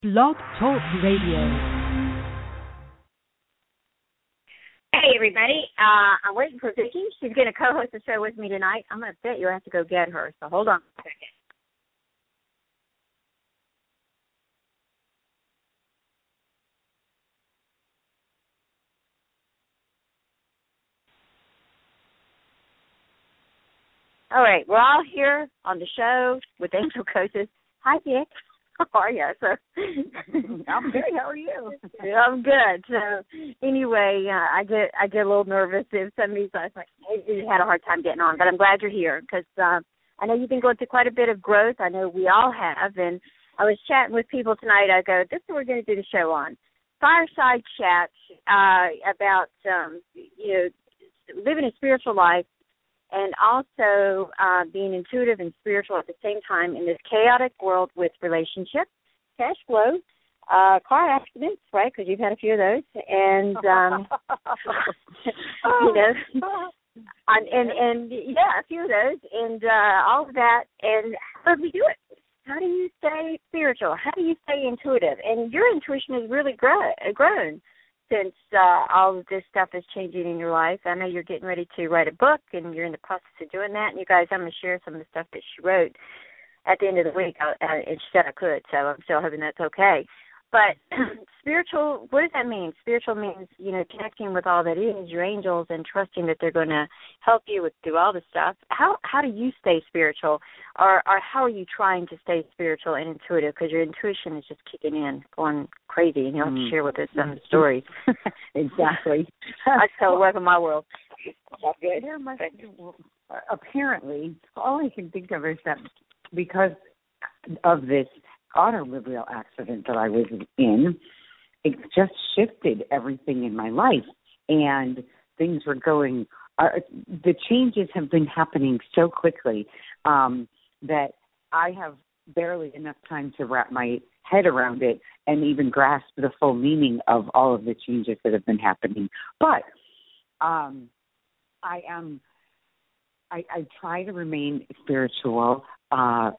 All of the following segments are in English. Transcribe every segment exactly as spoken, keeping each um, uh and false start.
Blog Talk Radio. Hey, everybody. Uh, I'm waiting for Vicki. She's going to co-host the show with me tonight. I'm going to bet you'll have to go get her, so hold on a second. All right, we're all here on the show with Angel Coaches. Hi, Vic. How are you? So, I'm good. How are you? I'm good. So, anyway, uh, I get I get a little nervous if somebody's like, hey, you had a hard time getting on, but I'm glad you're here because uh, I know you've been going through quite a bit of growth. I know we all have, and I was chatting with people tonight. I go, this is what we're going to do the show on. Fireside chats uh, about, um, you know, living a spiritual life, and also uh, being intuitive and spiritual at the same time in this chaotic world with relationships, cash flow, uh, car accidents, right, because you've had a few of those, and, um, you know, and, and, and, yeah, a few of those, and uh, all of that, and how do we do it? How do you stay spiritual? How do you stay intuitive? And your intuition has really grow, grown since uh, all of this stuff is changing in your life. I know you're getting ready to write a book, and you're in the process of doing that. And you guys, I'm going to share some of the stuff that she wrote at the end of the week. I, I, and she said I could, so I'm still hoping that's okay. But spiritual, what does that mean? Spiritual means, you know, connecting with all that is, your angels, and trusting that they're going to help you with through all the stuff. How how do you stay spiritual, or, or how are you trying to stay spiritual and intuitive? Because your intuition is just kicking in, going crazy, and you'll have to share with us some stories. Exactly. I tell welcome my world. There must, apparently, all I can think of is that because of this automobile accident that I was in, it just shifted everything in my life, and things were going, uh, the changes have been happening so quickly um, that I have barely enough time to wrap my head around it and even grasp the full meaning of all of the changes that have been happening. But um, I am, I, I try to remain spiritual. Uh,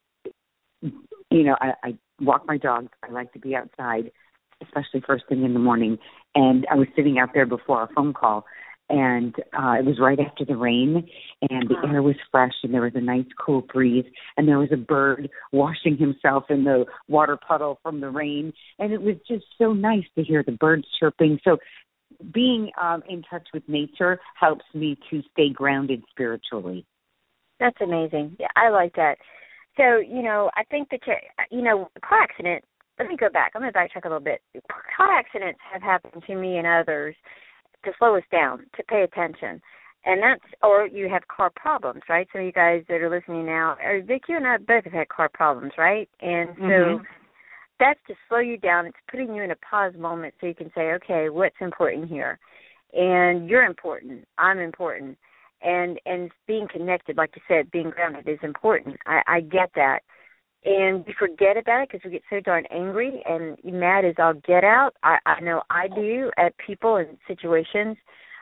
You know, I, I walk my dog. I like to be outside, especially first thing in the morning. And I was sitting out there before our phone call, and uh, it was right after the rain, and the air was fresh, and there was a nice cool breeze, and there was a bird washing himself in the water puddle from the rain, and it was just so nice to hear the birds chirping. So being um, in touch with nature helps me to stay grounded spiritually. That's amazing. Yeah, I like that. So, you know, I think that, you know, car accident, let me go back. I'm going to backtrack a little bit. Car accidents have happened to me and others to slow us down, to pay attention. And that's, or you have car problems, right? So you guys that are listening now, or Vic, you and I both have had car problems, right? And so mm-hmm. that's to slow you down. It's putting you in a pause moment so you can say, okay, what's important here? And you're important. I'm important. And and being connected, like you said, being grounded is important. I, I get that. And we forget about it because we get so darn angry and mad as all get out. I, I know I do at people and situations.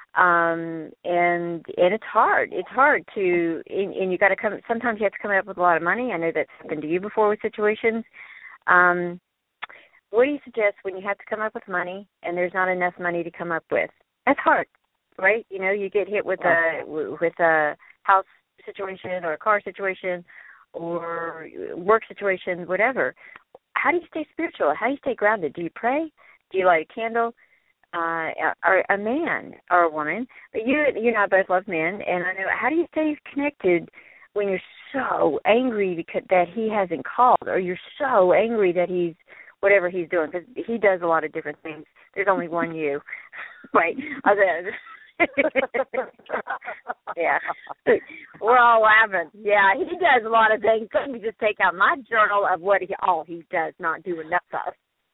Um, and and it's hard. It's hard to, and, and you got to come, sometimes you have to come up with a lot of money. I know that's happened to you before with situations. Um, what do you suggest when you have to come up with money and there's not enough money to come up with? That's hard. Right, you know, you get hit with a with a house situation or a car situation or work situation, whatever. How do you stay spiritual? How do you stay grounded? Do you pray? Do you light a candle? Uh, or a man or a woman? But you, you and I both love men, and I know. How do you stay connected when you're so angry because that he hasn't called, or you're so angry that he's whatever he's doing? Because he does a lot of different things. There's only one you, right? Yeah, we're all laughing. Yeah, he does a lot of things. Let me just take out my journal of what he all he does not do enough of.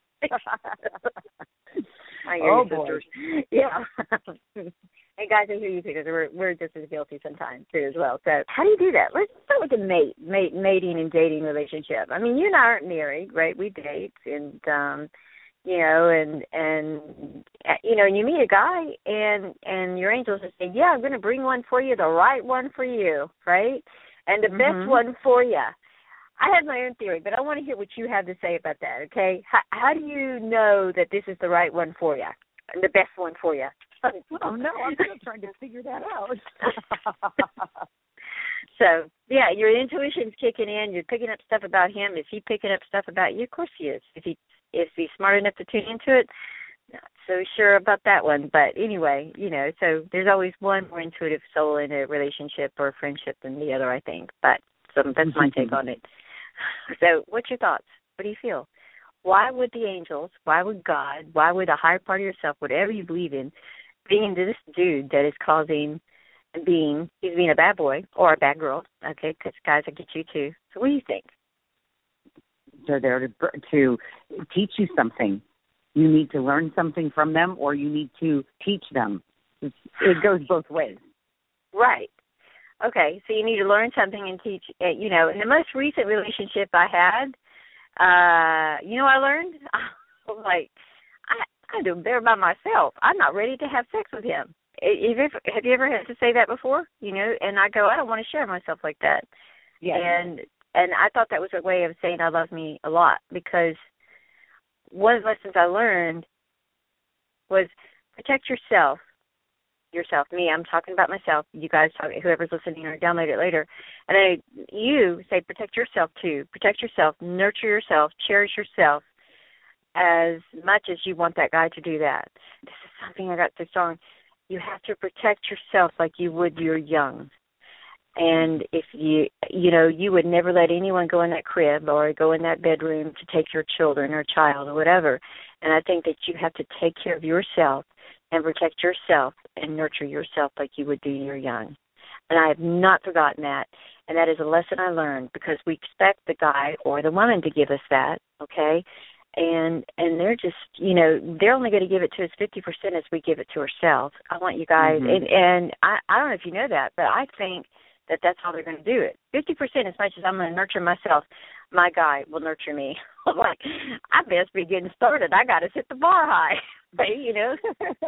I hear oh you, boy. sisters. Yeah. Hey guys, I hear you because we're we're just as guilty sometimes too as well. So how do you do that? Let's start with the mate, mate, mating and dating relationship. I mean, you and I aren't married, right? We date, and um, you know, and and you know, and you meet a guy, and and your angels just say, yeah, I'm going to bring one for you, the right one for you, right, and the mm-hmm. best one for you. I have my own theory, but I want to hear what you have to say about that, okay? How, how do you know that this is the right one for you, the best one for you? Oh, no, I'm still trying to figure that out. So, yeah, your intuition's kicking in. You're picking up stuff about him. Is he picking up stuff about you? Of course he is. If he, if he's smart enough to tune into it, not so sure about that one. But anyway, you know, so there's always one more intuitive soul in a relationship or a friendship than the other, I think. But so that's my take on it. So what's your thoughts? What do you feel? Why would the angels, why would God, why would a higher part of yourself, whatever you believe in, being into this dude that is causing being, he's being a bad boy or a bad girl, okay, because guys, I get you too. So what do you think? They're there to, to teach you something. You need to learn something from them, or you need to teach them. It's, it goes both ways. Right. Okay, so you need to learn something and teach. Uh, you know, in the most recent relationship I had, uh, you know what I learned? I was like, I, I do better by myself. I'm not ready to have sex with him. Have you, ever, have you ever had to say that before? You know, and I go, I don't want to share myself like that. Yeah. And and I thought that was a way of saying I love me a lot, because one of the lessons I learned was protect yourself. Yourself, me, I'm talking about myself. You guys, talk, whoever's listening or download it later. And I, you say protect yourself too. Protect yourself, nurture yourself, cherish yourself as much as you want that guy to do that. This is something I got so strong. You have to protect yourself like you would your young. And if you, you know, you would never let anyone go in that crib or go in that bedroom to take your children or child or whatever. And I think that you have to take care of yourself and protect yourself and nurture yourself like you would do your young. And I have not forgotten that. And that is a lesson I learned, because we expect the guy or the woman to give us that, okay? And and they're just, you know, they're only going to give it to us fifty percent as we give it to ourselves. I want you guys, mm-hmm. and, and I, I don't know if you know that, but I think that that's how they're going to do it. fifty percent as much as I'm going to nurture myself, my guy will nurture me. I'm like, I best be getting started. I got to set the bar high, you know.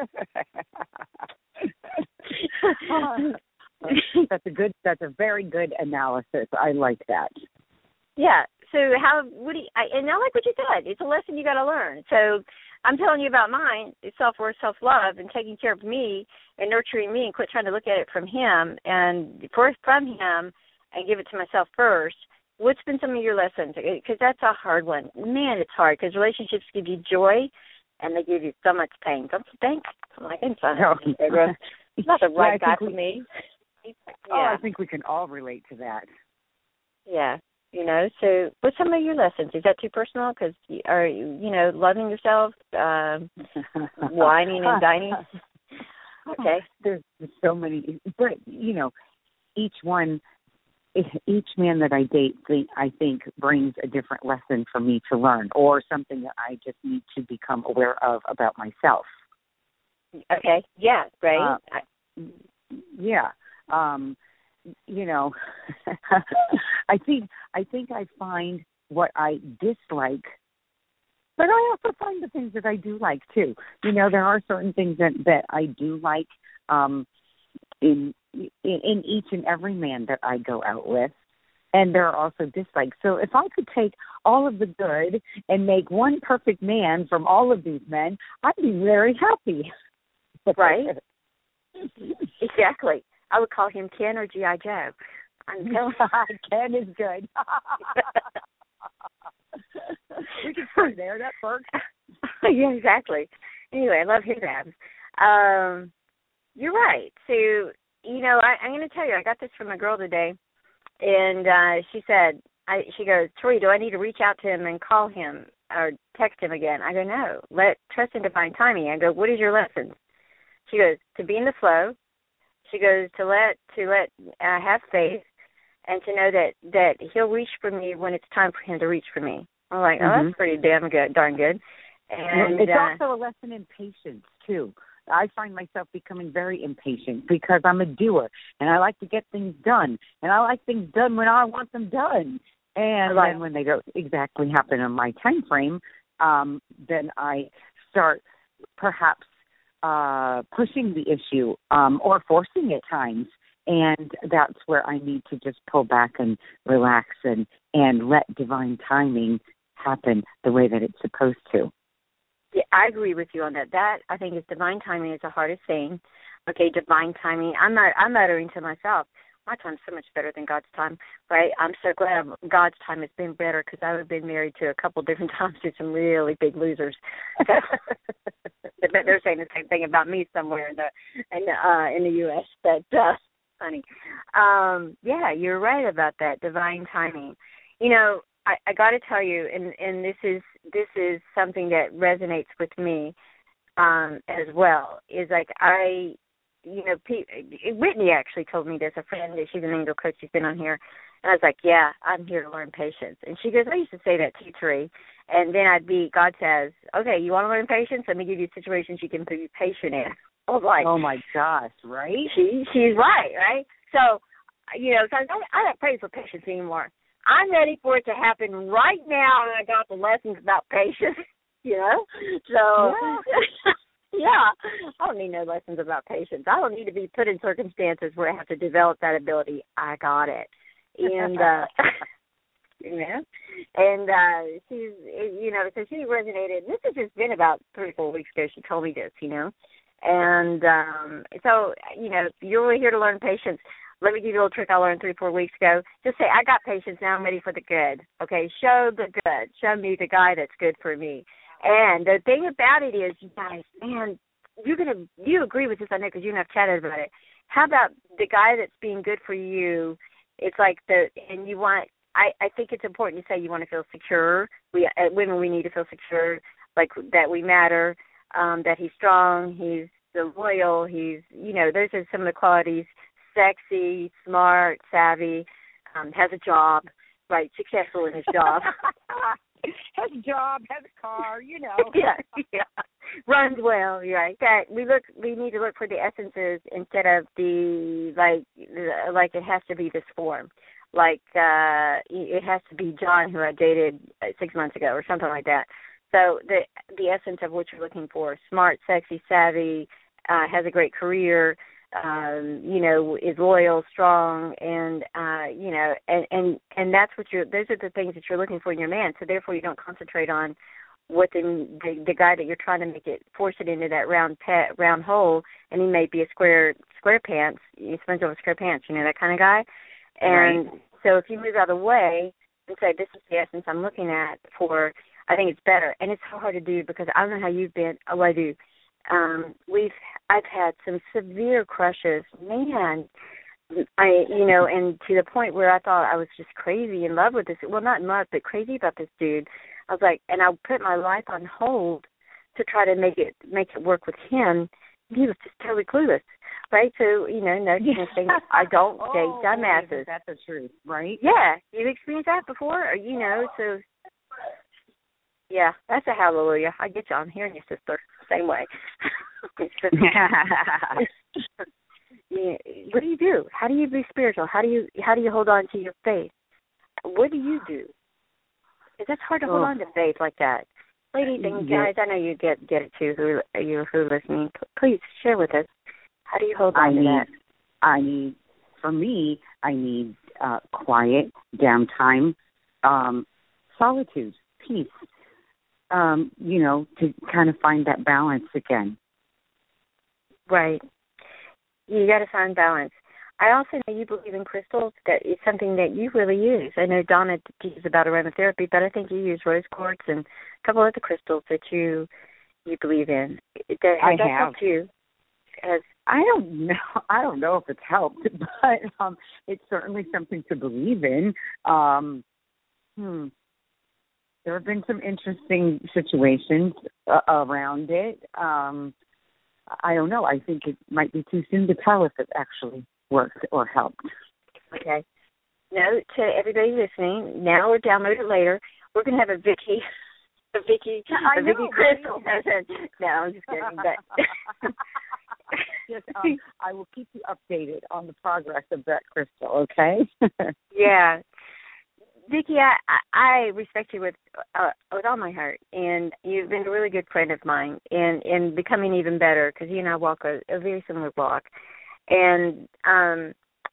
That's a good, that's a very good analysis. I like that. Yeah. So how would he, I, and I like what you said. It's a lesson you got to learn. So I'm telling you about mine. It's self-worth, self-love, and taking care of me and nurturing me, and quit trying to look at it from him and first from him and give it to myself first. What's been some of your lessons? Because that's a hard one. Man, it's hard, because relationships give you joy and they give you so much pain. Don't you think? I'm like, I'm sorry. He's not the right yeah, guy for we, me. Yeah. Oh, I think we can all relate to that. Yeah. You know, so what's some of your lessons? Is that too personal? Because are you, you know, loving yourself, uh, whining and dining? Okay. There's so many, but, you know, each one, each man that I date, I think, brings a different lesson for me to learn, or something that I just need to become aware of about myself. Okay. Yeah, right. Uh, yeah. Um, you know, I think I think I find what I dislike, but I also find the things that I do like too. You know, there are certain things that, that I do like um, in, in in each and every man that I go out with, and there are also dislikes. So if I could take all of the good and make one perfect man from all of these men, I'd be very happy. Right? Exactly. I would call him Ken or G I. Joe. I'm telling Ken is good. We can start there. That works. Yeah, exactly. Anyway, I love his abs. Um, you're right. So, you know, I, I'm going to tell you, I got this from a girl today, and uh, she said, I, she goes, Tori, do I need to reach out to him and call him or text him again? I go, no. Let trust in divine timing. I go, what is your lesson? She goes, to be in the flow. She goes, to let to let uh, have faith, and to know that, that he'll reach for me when it's time for him to reach for me. I'm like, oh, mm-hmm. That's pretty damn good, darn good. And it's uh, also a lesson in patience too. I find myself becoming very impatient because I'm a doer, and I like to get things done, and I like things done when I want them done. And right. then when they don't exactly happen in my time frame, um, then I start perhaps uh, pushing the issue um, or forcing at times. And that's where I need to just pull back and relax and and let divine timing happen the way that it's supposed to. Yeah, I agree with you on that. That, I think, is divine timing is the hardest thing. Okay, divine timing. I'm not, I'm uttering to myself, my time's so much better than God's time, right? I'm so glad God's time has been better because I would have been married to a couple different times to some really big losers. They're saying the same thing about me somewhere in the in the, uh, in the U S But uh, funny. Um, yeah, you're right about that divine timing. You know, I, I got to tell you, and and this is this is something that resonates with me um, as well. Is like I. You know, Whitney actually told me this, a friend, that she's an angel coach, she's been on here, and I was like, yeah, I'm here to learn patience. And she goes, I used to say that too, Terry. And then I'd be, God says, okay, you want to learn patience? Let me give you situations you can be patient in. I was like, oh my gosh, right? She, she's right, right? So, you know, so I don't, I don't pray for patience anymore. I'm ready for it to happen right now, and I got the lessons about patience, you know? So, yeah. Yeah, I don't need no lessons about patience. I don't need to be put in circumstances where I have to develop that ability. I got it. And, uh, you know, and uh, she's, you know, so she resonated. This has just been about three or four weeks ago. She told me this, you know. And um, so, you know, you're really here to learn patience. Let me give you a little trick I learned three or four weeks ago. Just say, I got patience, now I'm ready for the good. Okay, show the good. Show me the guy that's good for me. And the thing about it is, you guys, man, you're gonna you agree with this, I know, because you and I've chatted about it. How about the guy that's being good for you? It's like the and you want. I, I think it's important to say you want to feel secure. We uh, women, we need to feel secure, like that we matter, um, that he's strong, he's loyal, he's you know, those are some of the qualities: sexy, smart, savvy, um, has a job, right, successful in his job. Has a job, has a car, you know. yeah, yeah. Runs well, right? That we look, we need to look for the essences instead of the like, like it has to be this form. Like uh, it has to be John, who I dated six months ago, or something like that. So the the essence of what you're looking for: smart, sexy, savvy, uh, has a great career. Um, you know, is loyal, strong, and uh, you know, and, and and that's what you're. Those are the things that you're looking for in your man. So therefore, you don't concentrate on what the the, the guy that you're trying to make it, force it into that round pet, round hole, and he may be a square square pants, sponge over square pants, you know, that kind of guy. And right. So if you move out of the way and say, this is the essence I'm looking at for, I think it's better. And it's so hard to do because I don't know how you've been. Oh, I do. Um, we've I've had some severe crushes, man. I you know, and to the point where I thought I was just crazy in love with this. Well, not in love, but crazy about this dude. I was like, and I put my life on hold to try to make it make it work with him. He was just totally clueless, right? So you know, no thing. I don't oh, date dumbasses. That's the truth, right? Yeah, you've experienced that before, or you know, so. Yeah, that's a hallelujah. I get you. I'm hearing you, sister. Same way. Yeah, what do you do? How do you be spiritual? How do you how do you hold on to your faith? What do you do? Because that's hard to hold oh. on to faith like that. Ladies and guys, I know you get get it too. Who you who listening? Please share with us. How do you hold on I to need, that? I need, for me, I need uh, quiet, downtime, um, solitude, peace. Um, you know, to kind of find that balance again. Right. You got to find balance. I also know you believe in crystals. That is something that you really use. I know Donna teaches about aromatherapy, but I think you use rose quartz and a couple other crystals that you you believe in. That, I that have. helped you. As I don't know. I don't know if it's helped, but um, it's certainly something to believe in. Um, hmm. There have been some interesting situations uh, around it. Um, I don't know. I think it might be too soon to tell if it actually worked or helped. Okay. Note to everybody listening, now or download it later, we're going to have a Vicky, a Vicky, I a Vicky know, crystal right? session. No, I'm just kidding. But yes, um, I will keep you updated on the progress of that crystal, okay? Yeah. Vicki, I, I respect you with uh, with all my heart, and you've been a really good friend of mine, and, and becoming even better because you and I walk a, a very similar walk. And um,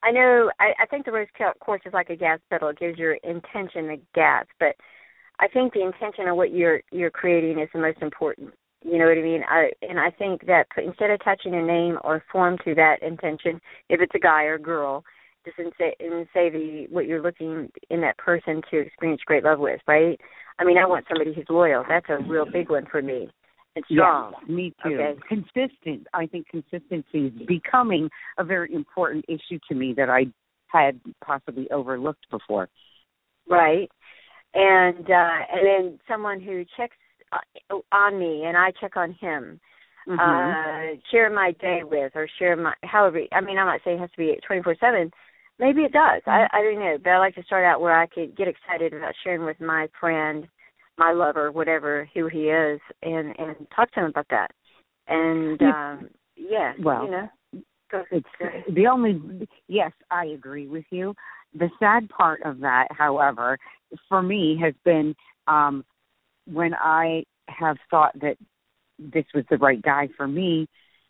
I know, I, I think the rose quartz is like a gas pedal. It gives your intention a gas, but I think the intention of what you're you're creating is the most important. You know what I mean? I, and I think that instead of attaching a name or form to that intention, if it's a guy or a girl, just in say, in say the what you're looking in that person to experience great love with, right? I mean, I want somebody who's loyal. That's a real big one for me. It's strong. Yes, me too. Okay. Consistent. I think consistency is becoming a very important issue to me that I had possibly overlooked before. Right. And uh, and then someone who checks on me and I check on him. Mm-hmm. Uh, share my day with or share my, however, I mean, I'm not saying it has to be twenty-four seven. Maybe it does. Mm-hmm. I, I don't know. But I like to start out where I could get excited about sharing with my friend, my lover, whatever, who he is, and, and talk to him about that. And, um, yeah, well, you know. Go, it's go the only, yes, I agree with you. The sad part of that, however, for me has been um, when I have thought that this was the right guy for me,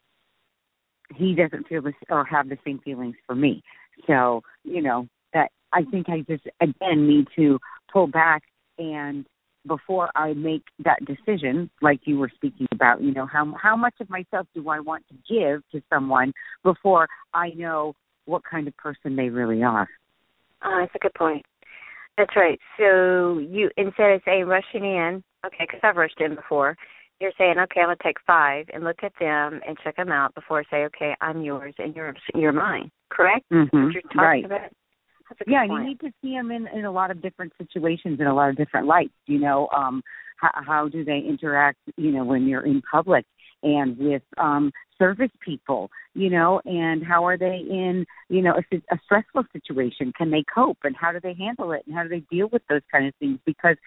he doesn't feel this or have the same feelings for me. So, you know, that I think I just, again, need to pull back and before I make that decision, like you were speaking about, you know, how how much of myself do I want to give to someone before I know what kind of person they really are. Oh, that's a good point. That's right. So you, instead of saying rushing in, okay, because I've rushed in before, you're saying, okay, I'm going to take five and look at them and check them out before I say, okay, I'm yours and you're you're mine. Correct? Mm-hmm. What you're talking right. about? Yeah, and you need to see them in, in a lot of different situations, in a lot of different lights. You know, um, how, how do they interact, you know, when you're in public and with um, service people, you know, and how are they in, you know, a, a stressful situation? Can they cope and how do they handle it and how do they deal with those kind of things? Because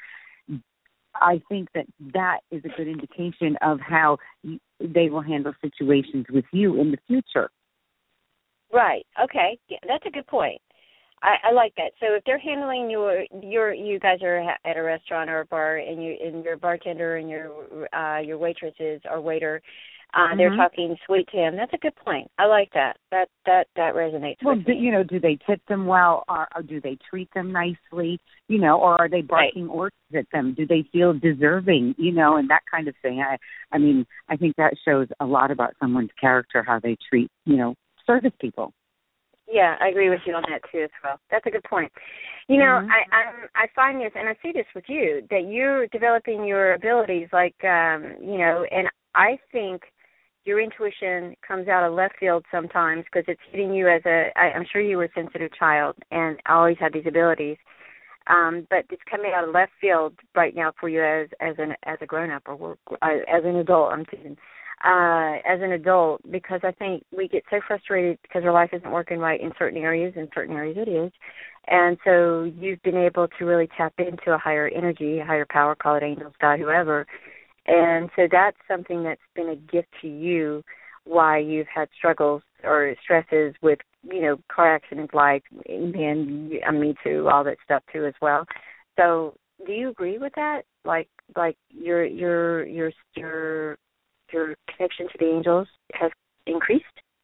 I think that that is a good indication of how you, they will handle situations with you in the future. Right. Okay. Yeah, that's a good point. I, I like that. So if they're handling your, your, you guys are at a restaurant or a bar, and you, and your bartender and your, uh, your waitresses or waiter, uh, mm-hmm. they're talking sweet to him. That's a good point. I like that. That that that resonates well, with do, me. You know, do they tip them well, or, or do they treat them nicely? You know, or are they barking right. orders at them? Do they feel deserving? You know, and that kind of thing. I, I mean, I think that shows a lot about someone's character, how they treat, you know, service people. Yeah, I agree with you on that too as well. That's a good point. You know, mm-hmm. I I'm, I find this, and I see this with you, that you're developing your abilities, like um, you know, and I think your intuition comes out of left field sometimes because it's hitting you as a. I, I'm sure you were a sensitive child and always had these abilities, um, but it's coming out of left field right now for you as as an as a grown up or uh, as an adult. I'm thinking. Uh, as an adult, because I think we get so frustrated because our life isn't working right in certain areas, in certain areas it is. And so you've been able to really tap into a higher energy, a higher power, call it angels, God, whoever. And so that's something that's been a gift to you why you've had struggles or stresses with, you know, car accidents like, and uh, me too, all that stuff too as well. So do you agree with that? Like, like your, your, your, your, your connection to the angels has increased?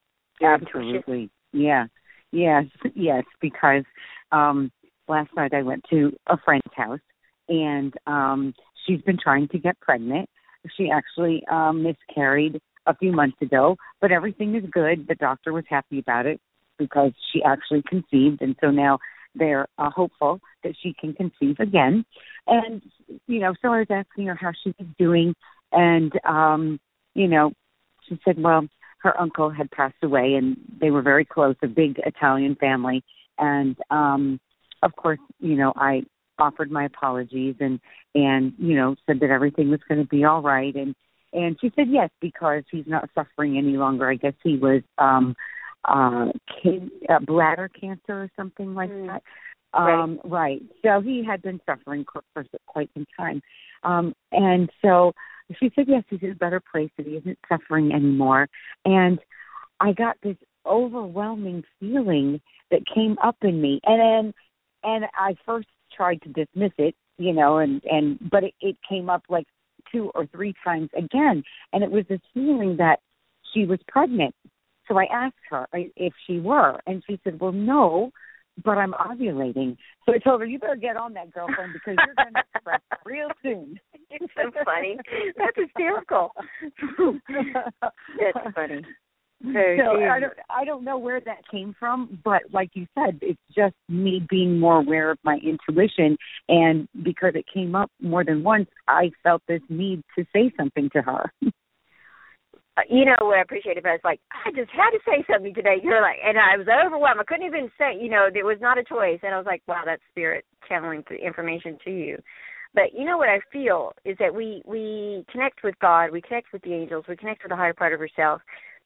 Absolutely. Yeah. Yes. Yes. Because um, last night I went to a friend's house, and um, she's been trying to get pregnant. She actually um, miscarried a few months ago, but everything is good. The doctor was happy about it because she actually conceived, and so now they're uh, hopeful that she can conceive again. And, you know, so I was asking her how she was doing, and um you know, she said, well, her uncle had passed away and they were very close, a big Italian family. And, um, of course, you know, I offered my apologies and, and, you know, said that everything was going to be all right. And, and she said, yes, because he's not suffering any longer. I guess he was, um, uh, can, uh bladder cancer or something like mm. that. Um, right. right. So he had been suffering for, for quite some time. Um, and so, she said, yes, he's in a better place, that he isn't suffering anymore. And I got this overwhelming feeling that came up in me. And then, and I first tried to dismiss it, you know, and, and but it, it came up like two or three times again. And it was this feeling that she was pregnant. So I asked her if she were, and she said, well, no, but I'm ovulating. So I told her, you better get on that, girlfriend, because you're going to express real soon. It's so funny. That's hysterical. That's funny. So, so I don't, I don't know where that came from, but like you said, it's just me being more aware of my intuition, and because it came up more than once, I felt this need to say something to her. You know what I appreciate about it? It's like, I just had to say something today. You're like, and I was overwhelmed. I couldn't even say, you know, it was not a choice. And I was like, wow, that's spirit channeling the information to you. But you know what I feel is that we, we connect with God, we connect with the angels, we connect with the higher part of ourselves.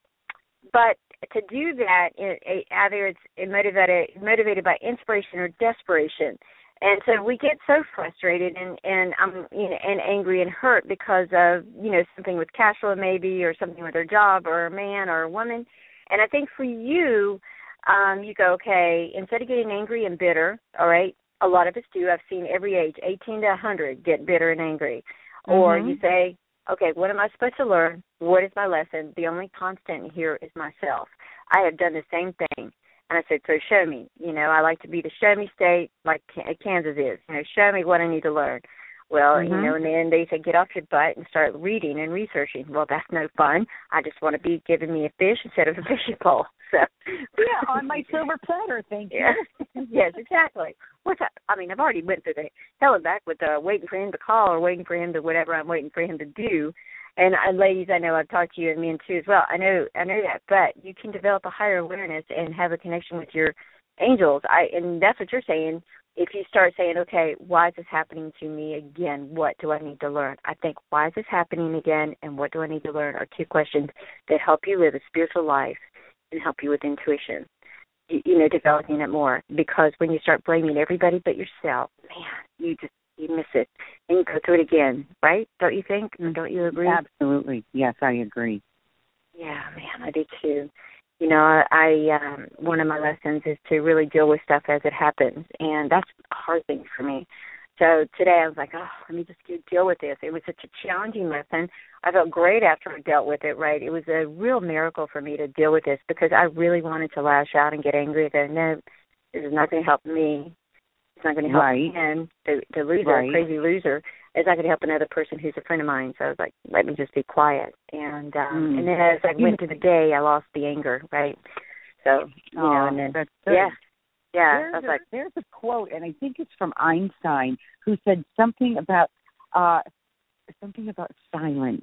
But to do that, it, it, either it's motivated, motivated by inspiration or desperation. And so we get so frustrated and and um you know and angry and hurt because of you know something with cash flow maybe, or something with their job, or a man or a woman. And I think for you, um, you go, okay, instead of getting angry and bitter, all right, a lot of us do. I've seen every age, eighteen to one hundred, get bitter and angry. Mm-hmm. Or you say, okay, what am I supposed to learn? What is my lesson? The only constant here is myself. I have done the same thing. And I said, so show me. You know, I like to be the show me state like Kansas is. You know, show me what I need to learn. Well, mm-hmm. you know, and then they said, get off your butt and start reading and researching. Well, that's no fun. I just want to be giving me a fish instead of a fishing pole. So yeah, on my silver platter, thank you. Yeah. Yes, exactly. What's that? I mean, I've already went through the hell and back with uh, waiting for him to call or waiting for him to whatever I'm waiting for him to do. And uh, ladies, I know I've talked to you and men too as well. I know, I know that. But you can develop a higher awareness and have a connection with your angels. I and that's what you're saying. If you start saying, okay, why is this happening to me again? What do I need to learn? I think, why is this happening again, and what do I need to learn are two questions that help you live a spiritual life and help you with intuition. You, you know, developing it more. Because when you start blaming everybody but yourself, man, you just you miss it, and you go through it again, right? Don't you think? Don't you agree? Absolutely. Yes, I agree. Yeah, man, I do too. You know, I, I um, one of my lessons is to really deal with stuff as it happens, and that's a hard thing for me. So today I was like, oh, let me just deal with this. It was such a challenging lesson. I felt great after I dealt with it, right? It was a real miracle for me to deal with this because I really wanted to lash out and get angry and go, no, this is not going to help me. It's not going to help right. him, the, the loser, right. crazy loser. It's not going to help another person who's a friend of mine. So I was like, let me just be quiet. And um, mm. and then as I went through the day, I lost the anger, right? So, you oh, know, and then, that's good. yeah. Yeah, there's I was a, like, there's a quote, and I think it's from Einstein, who said something about uh, something about silence.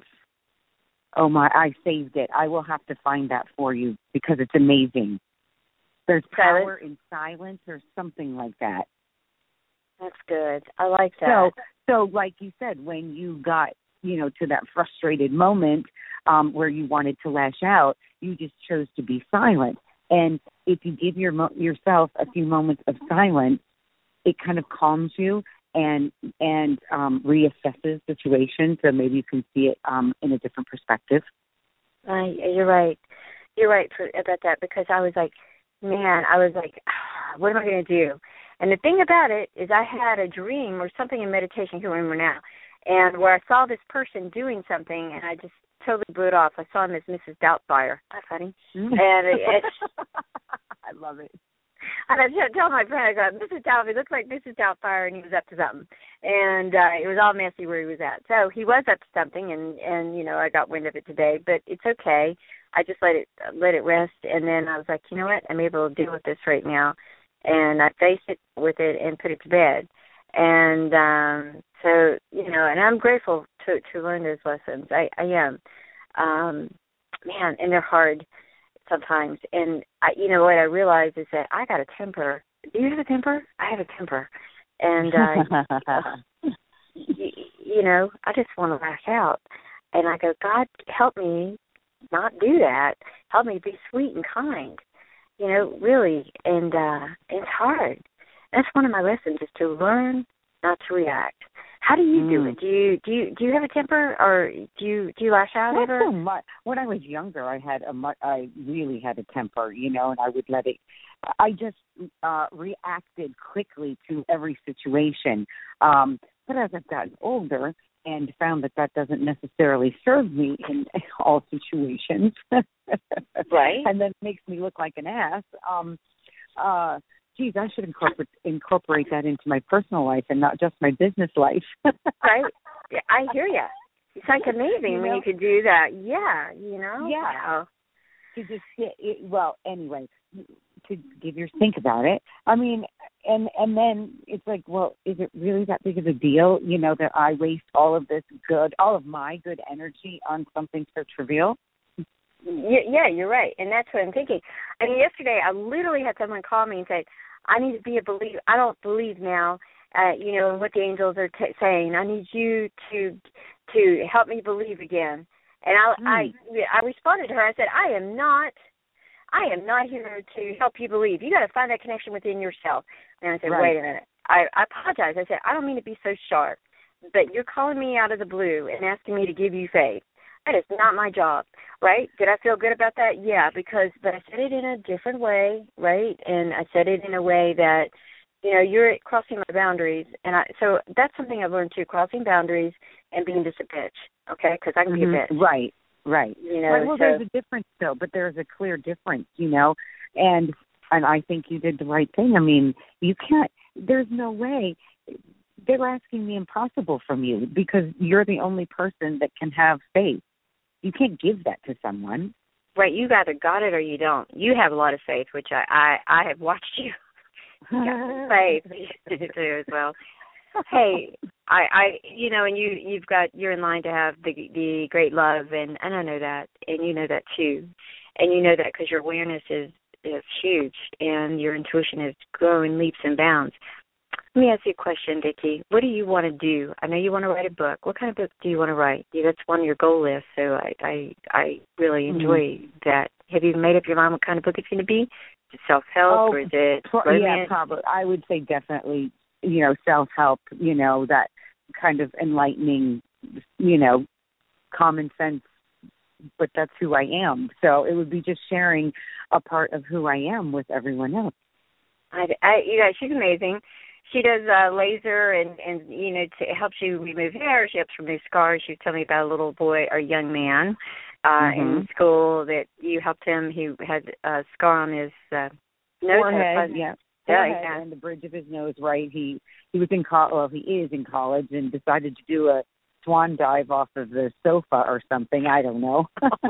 Oh my! I saved it. I will have to find that for you because it's amazing. There's power in silence, or something like that. That's good. I like that. So, so like you said, when you got, you know, to that frustrated moment um, where you wanted to lash out, you just chose to be silent. And if you give your yourself a few moments of silence, it kind of calms you and and um, reassesses the situation, so maybe you can see it um, in a different perspective. Uh, you're right. You're right for, about that, because I was like, man, I was like, what am I going to do? And the thing about it is I had a dream or something in meditation, I can't remember now, and where I saw this person doing something, and I just totally blew it off. I saw him as Missus Doubtfire. That's funny. Mm. And it, it's, I love it. And I tell my friend, I go, Missus Doubtfire, he looks like Missus Doubtfire, and he was up to something. And uh, it was all messy where he was at. So he was up to something, and, and, you know, I got wind of it today, but it's okay. I just let it let it rest, and then I was like, you know what, I'm able to deal with this right now. And I faced it with it and put it to bed. And um, so, you know, and I'm grateful to, to learn those lessons. I, I am. Um, man, and they're hard sometimes. And, I, you know, what I realize is that I got a temper. Do you have a temper? I have a temper. And, uh, you, you know, I just want to lash out. And I go, God, help me not do that. Help me be sweet and kind. You know, really, and uh, it's hard. That's one of my lessons, is to learn not to react. How do you mm. do it? Do you do you do you have a temper, or do you do you lash out Not ever? so much. When I was younger, I had a mu- I really had a temper, you know, and I would let it. I just uh, reacted quickly to every situation. Um, but as I've gotten older, and found that that doesn't necessarily serve me in all situations. Right. And then makes me look like an ass. Um, uh, geez, I should incorporate incorporate that into my personal life and not just my business life. Right. Yeah, I hear you. It's like amazing you know? when you could do that. Yeah, you know. Yeah. Wow. To just get it, well, anyway, to give your think about it. I mean, and and then it's like, well, is it really that big of a deal? You know, that I waste all of this good, all of my good energy on something so trivial. Yeah, you're right, and that's what I'm thinking. I mean, yesterday I literally had someone call me and say, "I need to be a believer. I don't believe now. Uh, you know what the angels are t- saying. I need you to to help me believe again." And I, mm. I I responded to her. I said, "I am not. I am not here to help you believe. You got to find that connection within yourself." And I said, right. "Wait a minute. I, I apologize." I said, "I don't mean to be so sharp, but you're calling me out of the blue and asking me to give you faith. That is not my job, right? Did I feel good about that? Yeah, because, but I said it in a different way, right? And I said it in a way that, you know, you're crossing my boundaries. And I, so that's something I've learned too, crossing boundaries and being just a bitch, okay? Because I can mm-hmm. be a bitch. Right, right. You know, right. Well, so, there's a difference, though, but there's a clear difference, you know, and and I think you did the right thing. I mean, you can't, there's no way. They're asking the impossible from you because you're the only person that can have faith. You can't give that to someone. Right, you either got it or you don't. You have a lot of faith, which I, I, I have watched you. You got some faith too as well. Hey, I, I, you know, and you, you've got, you're in line to have the the great love, and, and I know that, and you know that too, and you know that because your awareness is is huge, and your intuition is growing leaps and bounds. Let me ask you a question, Vicki. What do you want to do? I know you want to write a book. What kind of book do you want to write? Yeah, that's one of your goal lists, so I I, I really enjoy mm-hmm. that. Have you made up your mind what kind of book it's going to be? Is it self-help oh, or is it pro- Yeah, probably. I would say definitely, you know, self-help, you know, that kind of enlightening, you know, common sense, but that's who I am. So it would be just sharing a part of who I am with everyone else. I, I you know, she's amazing. She does uh, laser and, and, you know, to, it helps you remove hair. She helps remove scars. She was telling me about a little boy or young man uh, mm-hmm. in school that you helped him. He had a scar on his uh, nose. Forehead, yeah. Yeah, Forehead yeah. and the bridge of his nose, right. He he was in college, well, he is in college and decided to do a swan dive off of the sofa or something. I don't know.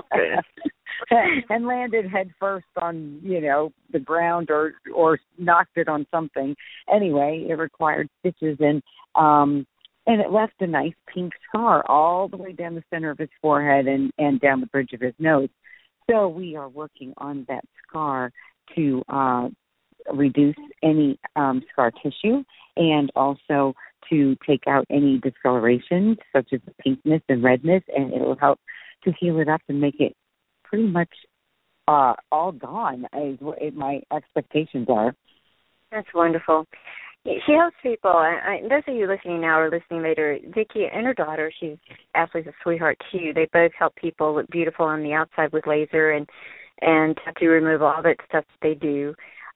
And landed head first on, you know, the ground or or knocked it on something. Anyway, it required stitches and um and it left a nice pink scar all the way down the center of his forehead and, and down the bridge of his nose. So we are working on that scar to uh reduce any um, scar tissue and also to take out any discoloration such as pinkness and redness, and it will help to heal it up and make it pretty much uh, all gone, is what my expectations are. That's wonderful. She helps people. I, I, those of you listening now or listening later, Vicki and her daughter, she's Ashley's a sweetheart too. They both help people look beautiful on the outside with laser and and tattoo removal, all that stuff that they do.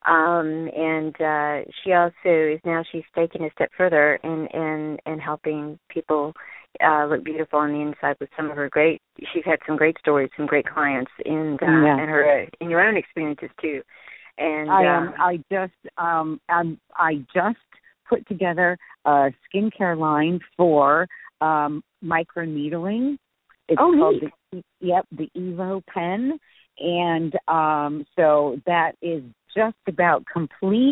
Um, and uh, she also is now she's taking a step further in in, in helping people uh, look beautiful on the inside with some of her great. She's had some great stories, some great clients, and uh, yeah. and her in your own experiences too. And I am. Um, uh, I just um I'm, I just put together a skincare line for um, microneedling. It's oh, called neat. the yep the Evo Pen, and um, so that is just about complete.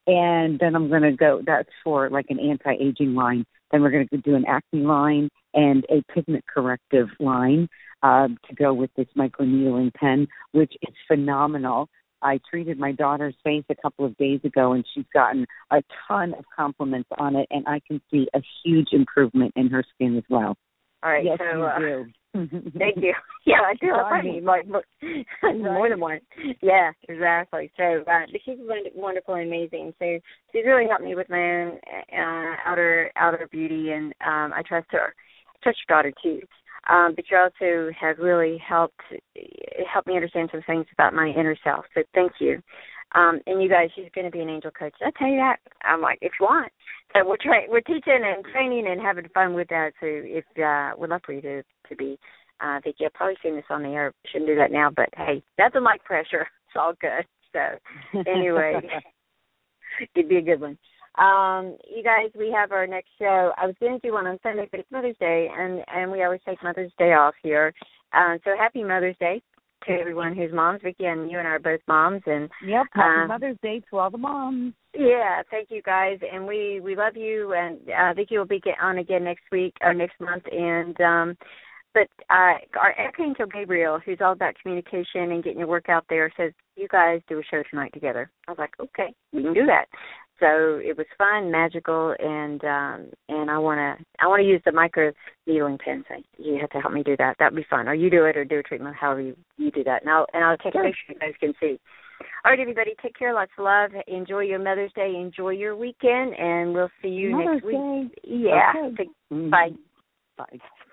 And then I'm going to go. That's for like an anti-aging line. Then we're going to do an acne line and a pigment corrective line uh, to go with this microneedling pen, which is phenomenal. I treated my daughter's face a couple of days ago, and she's gotten a ton of compliments on it, and I can see a huge improvement in her skin as well. All right, yes, so you uh, do. Thank you. Yeah, I do. I mean, like, look, more than one. Yeah, exactly. So uh, she's wonderful and amazing. So she's really helped me with my own uh, outer outer beauty, and um, I trust her. I trust your daughter too. Um, but you also have really helped helped me understand some things about my inner self. So thank you. Um, and you guys, she's going to be an angel coach. Did I tell you that? I'm like, if you want. So we're tra- we're teaching and training and having fun with that. So if uh, we'd love for you to to be. Uh, I think you've probably seen this on the air. Shouldn't do that now, but hey, nothing like pressure. It's all good. So anyway, it'd be a good one. Um, you guys, we have our next show. I was going to do one on Sunday, but it's Mother's Day, and, and we always take Mother's Day off here. Uh, so happy Mother's Day to everyone who's moms. Vicki and you and I are both moms. And yep, happy uh, Mother's Day to all the moms. Yeah, thank you guys, and we, we love you. And uh, Vicki will be get on again next week or next month. And um, but uh, our Archangel Gabriel, who's all about communication and getting your work out there, says you guys do a show tonight together. I was like, okay, we can do that. So it was fun, magical, and um, and I wanna I wanna use the micro needling pen. So you have to help me do that. That'd be fun. Or you do it, or do a treatment, however you, you do that. And I'll and I'll take a picture so you guys can see. All right, everybody, take care. Lots of love. Enjoy your Mother's Day. Enjoy your weekend, and we'll see you Mother's next week. Day. Yeah. Okay. Take, bye. Bye.